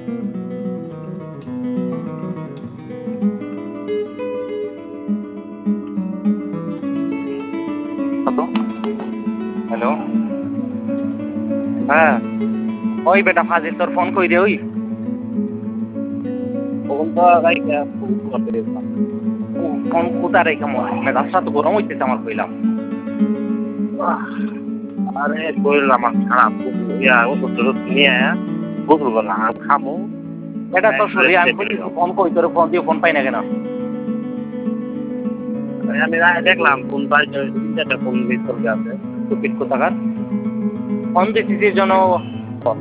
Hello, হ্যাঁ ওই বেটা ফাজিল তোর ফোন কই দে ওই তখন তো রাইখা খুব করতে গেছিলাম। ফোন কোথা রেখে মেজাজটা তো গরম হইতেছে আমার কইলাম। আরে শরীর আমার খারাপ, ওষুধ টষুধ নিয়ে গোসল করলাম, খামো। এটা তোর শরীর, আমি কই ফোন কই তোর, ফোন দিয়ে ফোন পাই না কেন? আমি দেখলাম ফোন পাইছে, 3-4টা ফোন মিস করে আছে। টুপিট কোথাকার ফোন দিছিস জন্য